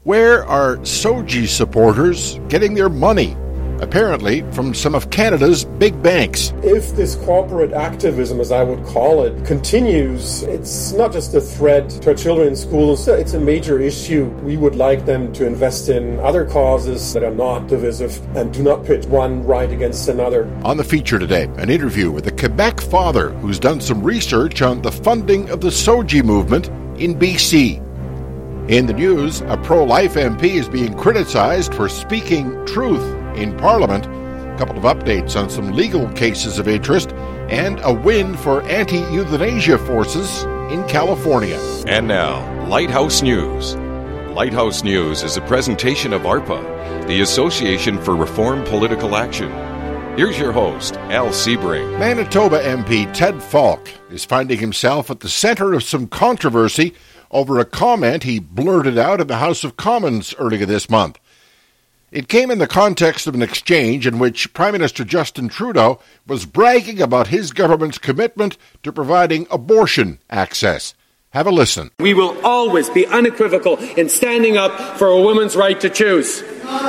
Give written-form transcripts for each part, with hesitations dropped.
Where are SOGI supporters getting their money? Apparently from some of Canada's big banks. If this corporate activism, as I would call it, continues, it's not just a threat to our children in schools, it's a major issue. We would like them to invest in other causes that are not divisive and do not pit one right against another. On the feature today, an interview with a Quebec father who's done some research on the funding of the SOGI movement in BC. In the news, a pro-life MP is being criticized for speaking truth in Parliament. A couple of updates on some legal cases of interest, and a win for anti-euthanasia forces in California. And now, Lighthouse News. Lighthouse News is a presentation of ARPA, the Association for Reform Political Action. Here's your host, Al Sebring. Manitoba MP Ted Falk is finding himself at the center of some controversy over a comment he blurted out in the House of Commons earlier this month. It came in the context of an exchange in which Prime Minister Justin Trudeau was bragging about his government's commitment to providing abortion access. Have a listen. We will always be unequivocal in standing up for a woman's right to choose.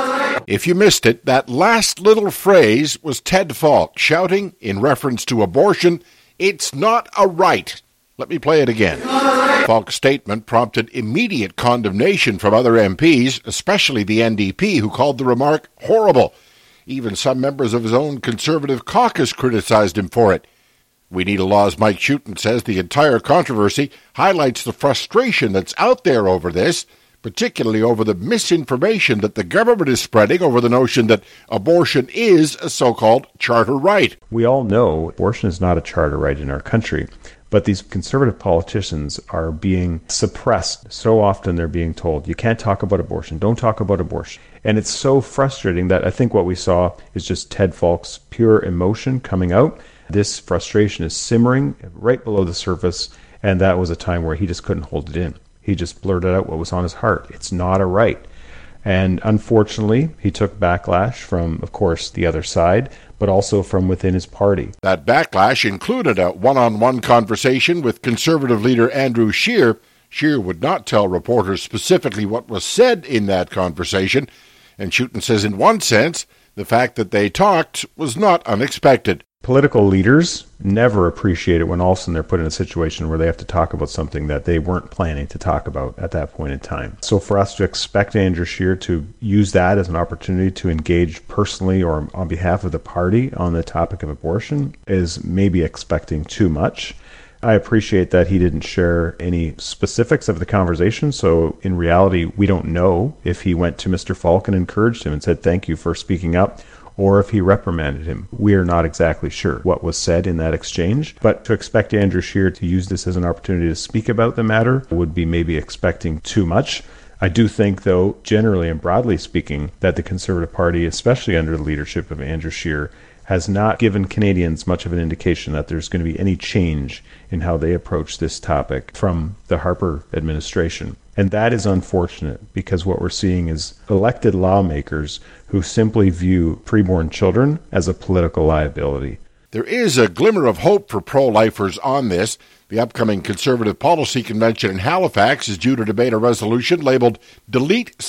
If you missed it, that last little phrase was Ted Falk shouting in reference to abortion, "It's not a right." Let me play it again. Falk's statement prompted immediate condemnation from other MPs, especially the NDP, who called the remark horrible. Even some members of his own Conservative caucus criticized him for it. We Need a Law's Mike Schutten says the entire controversy highlights the frustration that's out there over this, particularly over the misinformation that the government is spreading over the notion that abortion is a so-called charter right. We all know abortion is not a charter right in our country. But these conservative politicians are being suppressed. So often they're being told, you can't talk about abortion, don't talk about abortion. And it's so frustrating that I think what we saw is just Ted Falk's pure emotion coming out. This frustration is simmering right below the surface, and that was a time where he just couldn't hold it in. He just blurted out what was on his heart. It's not a right. And unfortunately, he took backlash from, of course, the other side, but also from within his party. That backlash included a one-on-one conversation with Conservative leader Andrew Scheer. Scheer would not tell reporters specifically what was said in that conversation, and Schutten says in one sense, the fact that they talked was not unexpected. Political leaders never appreciate it when all of a sudden they're put in a situation where they have to talk about something that they weren't planning to talk about at that point in time. So for us to expect Andrew Scheer to use that as an opportunity to engage personally or on behalf of the party on the topic of abortion is maybe expecting too much. I appreciate that he didn't share any specifics of the conversation, so in reality, we don't know if he went to Mr. Falk and encouraged him and said, thank you for speaking up, or if he reprimanded him. We are not exactly sure what was said in that exchange, but to expect Andrew Scheer to use this as an opportunity to speak about the matter would be maybe expecting too much. I do think, though, generally and broadly speaking, that the Conservative Party, especially under the leadership of Andrew Scheer, has not given Canadians much of an indication that there's going to be any change in how they approach this topic from the Harper administration. And that is unfortunate because what we're seeing is elected lawmakers who simply view preborn children as a political liability. There is a glimmer of hope for pro-lifers on this. The upcoming Conservative Policy Convention in Halifax is due to debate a resolution labeled Delete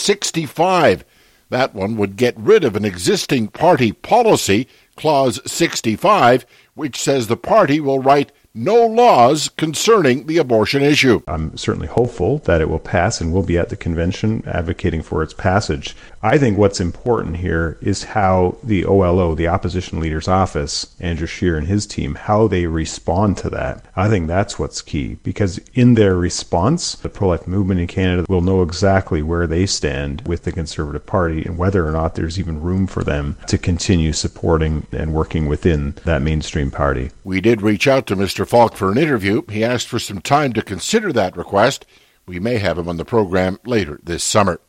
65. That one would get rid of an existing party policy, Clause 65, which says the party will write no laws concerning the abortion issue. I'm certainly hopeful that it will pass and we'll be at the convention advocating for its passage. I think what's important here is how the OLO, the opposition leader's office, Andrew Scheer and his team, how they respond to that. I think that's what's key, because in their response, the pro-life movement in Canada will know exactly where they stand with the Conservative Party and whether or not there's even room for them to continue supporting and working within that mainstream party. We did reach out to Mr. Falk for an interview. He asked for some time to consider that request. We may have him on the program later this summer.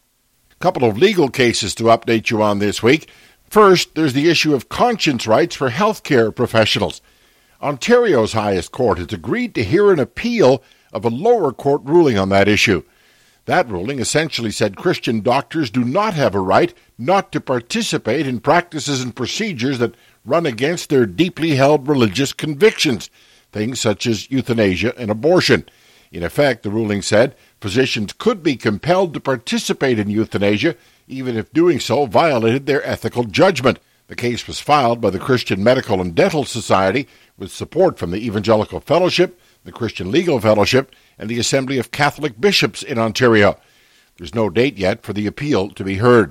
A couple of legal cases to update you on this week. First, there's the issue of conscience rights for healthcare professionals. Ontario's highest court has agreed to hear an appeal of a lower court ruling on that issue. That ruling essentially said Christian doctors do not have a right not to participate in practices and procedures that run against their deeply held religious convictions, things such as euthanasia and abortion. In effect, the ruling said physicians could be compelled to participate in euthanasia, even if doing so violated their ethical judgment. The case was filed by the Christian Medical and Dental Society with support from the Evangelical Fellowship, the Christian Legal Fellowship, and the Assembly of Catholic Bishops in Ontario. There's no date yet for the appeal to be heard.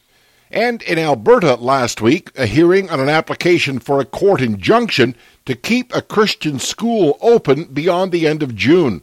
And in Alberta last week, a hearing on an application for a court injunction to keep a Christian school open beyond the end of June.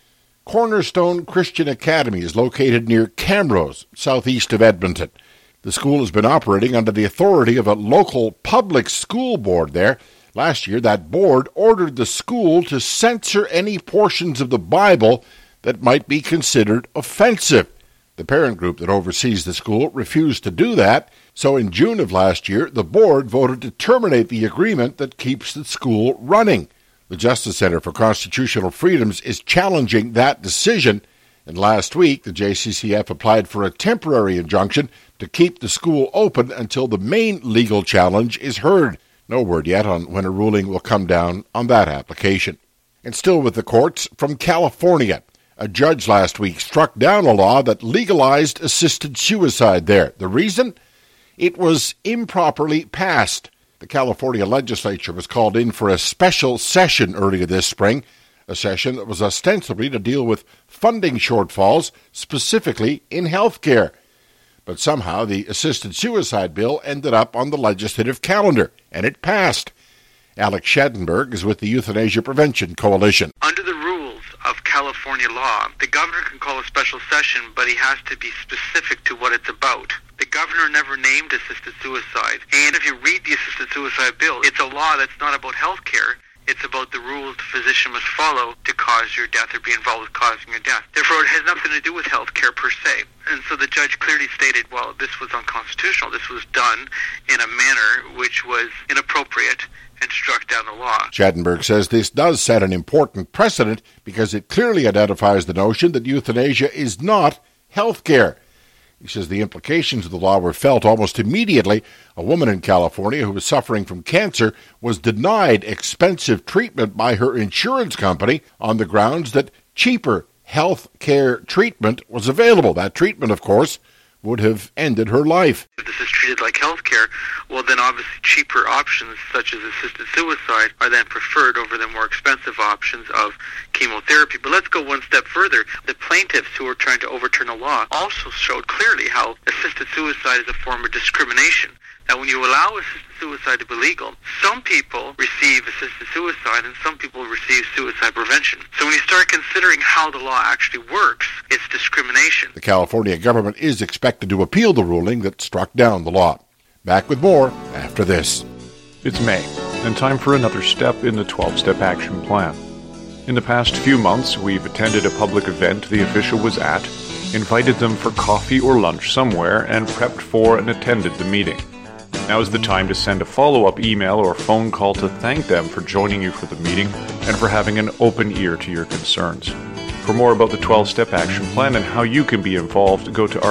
Cornerstone Christian Academy is located near Camrose, southeast of Edmonton. The school has been operating under the authority of a local public school board there. Last year, that board ordered the school to censor any portions of the Bible that might be considered offensive. The parent group that oversees the school refused to do that, so in June of last year, the board voted to terminate the agreement that keeps the school running. The Justice Center for Constitutional Freedoms is challenging that decision, and last week the JCCF applied for a temporary injunction to keep the school open until the main legal challenge is heard. No word yet on when a ruling will come down on that application. And still with the courts, from California, a judge last week struck down a law that legalized assisted suicide there. The reason? It was improperly passed. The California legislature was called in for a special session earlier this spring, a session that was ostensibly to deal with funding shortfalls, specifically in health care. But somehow the assisted suicide bill ended up on the legislative calendar, and it passed. Alex Schadenberg is with the Euthanasia Prevention Coalition. Under the rules of California law, the governor can call a special session, but he has to be specific to what it's about. The governor never named assisted suicide. And if you read the assisted suicide bill, it's a law that's not about health care. It's about the rules the physician must follow to cause your death or be involved with causing your death. Therefore, it has nothing to do with health care per se. And so the judge clearly stated, well, this was unconstitutional. This was done in a manner which was inappropriate and struck down the law. Schadenberg says this does set an important precedent because it clearly identifies the notion that euthanasia is not health care. He says the implications of the law were felt almost immediately. A woman in California who was suffering from cancer was denied expensive treatment by her insurance company on the grounds that cheaper health care treatment was available. That treatment, of course, would have ended her life. If this is treated like health care, well, then obviously cheaper options such as assisted suicide are then preferred over the more expensive options of chemotherapy. But let's go one step further. The plaintiffs who are trying to overturn the law also showed clearly how assisted suicide is a form of discrimination. That when you allow assisted suicide to be legal, some people receive assisted suicide and some people receive suicide prevention. So when you start considering how the law actually works, it's discrimination. The California government is expected to appeal the ruling that struck down the law. Back with more after this. It's May, and time for another step in the 12-step action plan. In the past few months, we've attended a public event the official was at, invited them for coffee or lunch somewhere, and prepped for and attended the meeting. Now is the time to send a follow-up email or phone call to thank them for joining you for the meeting and for having an open ear to your concerns. For more about the 12-step action plan and how you can be involved, go to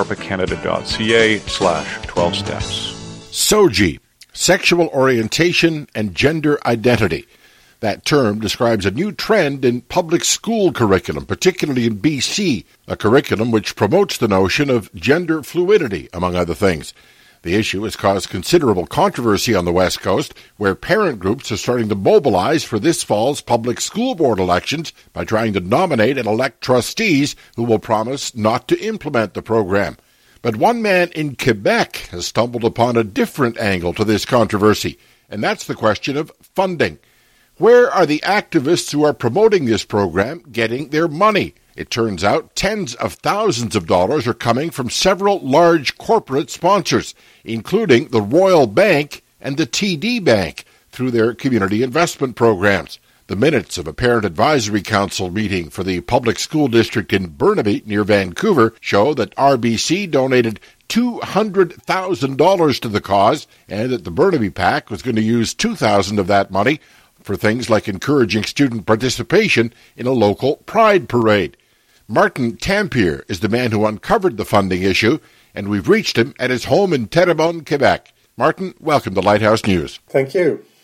arpacanada.ca/12steps. SOGI, Sexual Orientation and Gender Identity. That term describes a new trend in public school curriculum, particularly in BC, a curriculum which promotes the notion of gender fluidity, among other things. The issue has caused considerable controversy on the West Coast, where parent groups are starting to mobilize for this fall's public school board elections by trying to nominate and elect trustees who will promise not to implement the program. But one man in Quebec has stumbled upon a different angle to this controversy, and that's the question of funding. Where are the activists who are promoting this program getting their money? It turns out tens of thousands of dollars are coming from several large corporate sponsors, including the Royal Bank and the TD Bank, through their community investment programs. The minutes of a Parent Advisory Council meeting for the public school district in Burnaby, near Vancouver, show that RBC donated $200,000 to the cause, and that the Burnaby PAC was going to use $2,000 of that money for things like encouraging student participation in a local pride parade. Martin Tampier is the man who uncovered the funding issue, and we've reached him at his home in Terrebonne, Quebec. Martin, welcome to Lighthouse News. Thank you.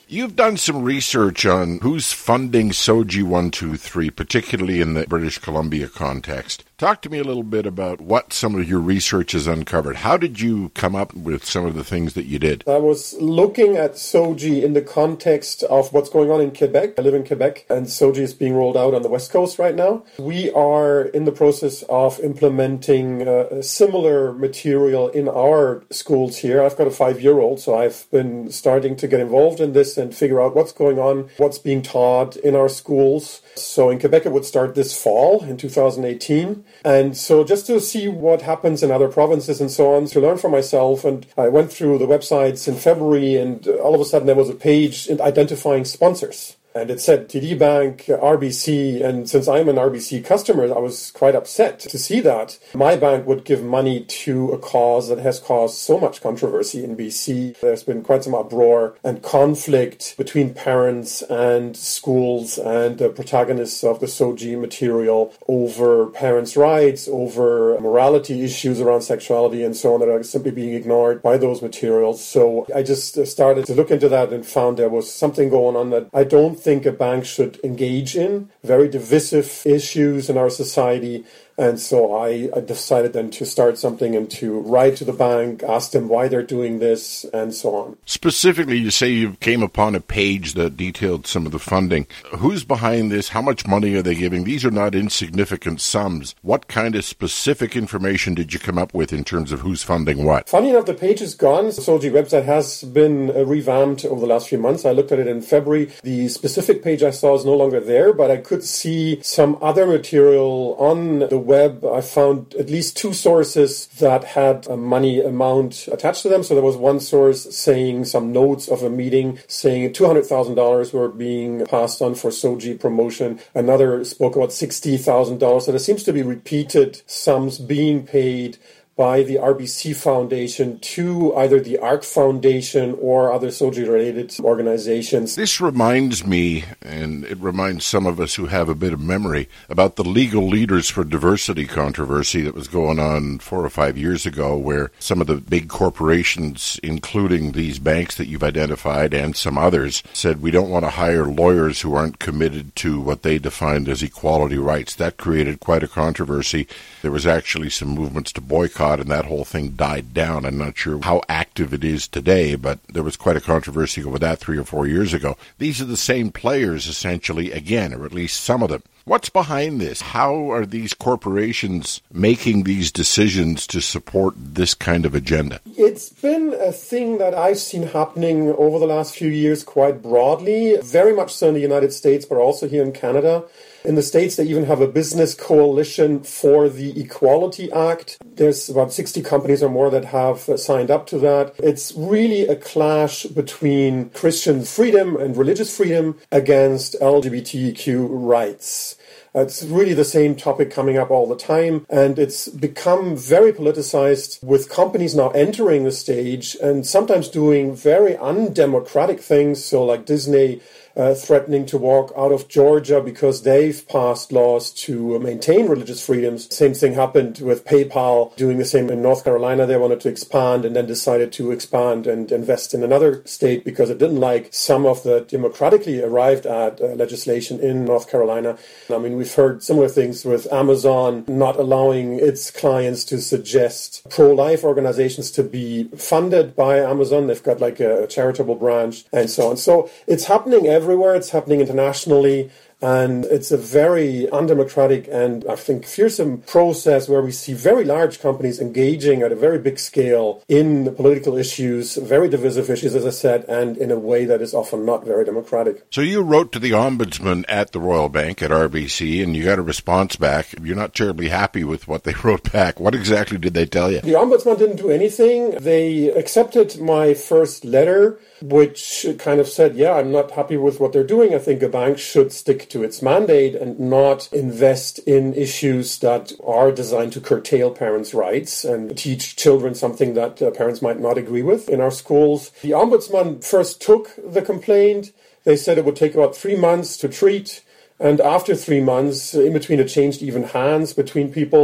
You've done some research on who's funding SOGI 123, particularly in the British Columbia context. Talk to me a little bit about what some of your research has uncovered. How did you come up with some of the things that you did? I was looking at SOGI in the context of what's going on in Quebec. I live in Quebec, and SOGI is being rolled out on the West Coast right now. We are in the process of implementing similar material in our schools here. I've got a 5-year-old, so I've been starting to get involved in this and figure out what's going on, what's being taught in our schools. So in Quebec, it would start this fall in 2018. And so just to see what happens in other provinces and so on, to learn for myself. And I went through the websites in February, and all of a sudden there was a page identifying sponsors. And it said TD Bank, RBC, and since I'm an RBC customer, I was quite upset to see that my bank would give money to a cause that has caused so much controversy in BC. There's been quite some uproar and conflict between parents and schools and the protagonists of the SOGI material over parents' rights, over morality issues around sexuality and so on that are simply being ignored by those materials. So I just started to look into that and found there was something going on that I don't think a bank should engage in, very divisive issues in our society. And so I decided then to start something and to write to the bank, ask them why they're doing this, and so on. Specifically, you say you came upon a page that detailed some of the funding. Who's behind this? How much money are they giving? These are not insignificant sums. What kind of specific information did you come up with in terms of who's funding what? Funny enough, the page is gone. The SOGI website has been revamped over the last few months. I looked at it in February. The specific page I saw is no longer there, but I could see some other material on the web. I found at least 2 sources that had a money amount attached to them. So there was one source saying some notes of a meeting saying $200,000 were being passed on for SOGI promotion. Another spoke about $60,000. So there seems to be repeated sums being paid by the RBC Foundation to either the ARC Foundation or other SOGI-related organizations. This reminds me, and it reminds some of us who have a bit of memory, about the Legal Leaders for Diversity controversy that was going on 4 or 5 years ago, where some of the big corporations, including these banks that you've identified and some others, said we don't want to hire lawyers who aren't committed to what they defined as equality rights. That created quite a controversy. There was actually some movements to boycott, and that whole thing died down. I'm not sure how active it is today, but there was quite a controversy over that 3 or 4 years ago. These are the same players, essentially, again, or at least some of them. What's behind this? How are these corporations making these decisions to support this kind of agenda? It's been a thing that I've seen happening over the last few years quite broadly, very much so in the United States, but also here in Canada. In the States, they even have a business coalition for the Equality Act. There's about 60 companies or more that have signed up to that. It's really a clash between Christian freedom and religious freedom against LGBTQ rights. It's really the same topic coming up all the time, and it's become very politicized with companies now entering the stage and sometimes doing very undemocratic things, so like Disney threatening to walk out of Georgia because they've passed laws to maintain religious freedoms. Same thing happened with PayPal doing the same in North Carolina. They wanted to expand and then decided to expand and invest in another state because it didn't like some of the democratically arrived at legislation in North Carolina. I mean, we've heard similar things with Amazon not allowing its clients to suggest pro-life organizations to be funded by Amazon. They've got like a charitable branch and so on. So it's happening everywhere. It's happening internationally. And it's a very undemocratic and, I think, fearsome process where we see very large companies engaging at a very big scale in political issues, very divisive issues, as I said, and in a way that is often not very democratic. So you wrote to the Ombudsman at the Royal Bank at RBC, and you got a response back. You're not terribly happy with what they wrote back. What exactly did they tell you? The Ombudsman didn't do anything. They accepted my first letter, which kind of said, yeah, I'm not happy with what they're doing. I think a bank should stick to its mandate and not invest in issues that are designed to curtail parents' rights and teach children something that parents might not agree with in our schools. The Ombudsman first took the complaint. They said it would take about 3 months to treat. And after 3 months, in between, it changed even hands between people.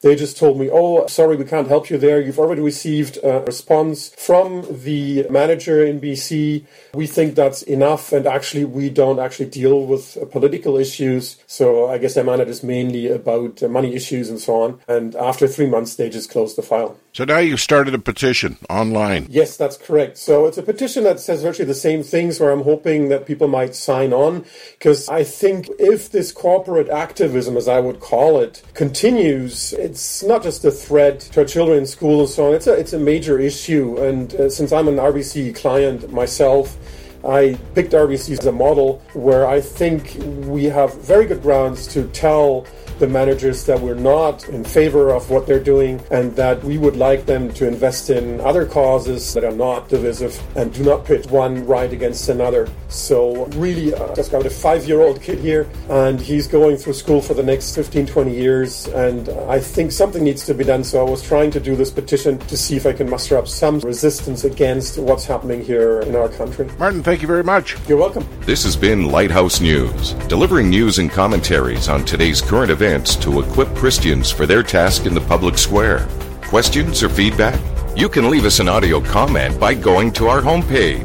They just told me, oh, sorry, we can't help you there. You've already received a response from the manager in BC. We think that's enough, and actually we don't actually deal with political issues. So I guess their mandate is mainly about money issues and so on. And after 3 months, they just closed the file. So now you've started a petition online. Yes, that's correct. So it's a petition that says virtually the same things, where I'm hoping that people might sign on, because I think if this corporate activism, as I would call it, continues, it's not just a threat to our children in school and so on. It's a major issue. And since I'm an RBC client myself, I picked RBC as a model where I think we have very good grounds to tell the managers that we're not in favor of what they're doing, and that we would like them to invest in other causes that are not divisive and do not pit one right against another. So really, just got a 5-year-old kid here, and he's going through school for the next 15, 20 years, and I think something needs to be done. So I was trying to do this petition to see if I can muster up some resistance against what's happening here in our country. Martin, thank you very much. You're welcome. This has been Lighthouse News, delivering news and commentaries on today's current events to equip Christians for their task in the public square. Questions or feedback? You can leave us an audio comment by going to our homepage,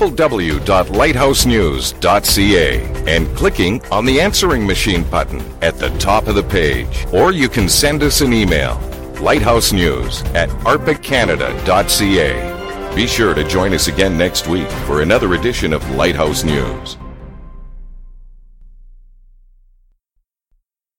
www.lighthousenews.ca, and clicking on the answering machine button at the top of the page. Or you can send us an email, lighthousenews@arpacanada.ca. Be sure to join us again next week for another edition of Lighthouse News.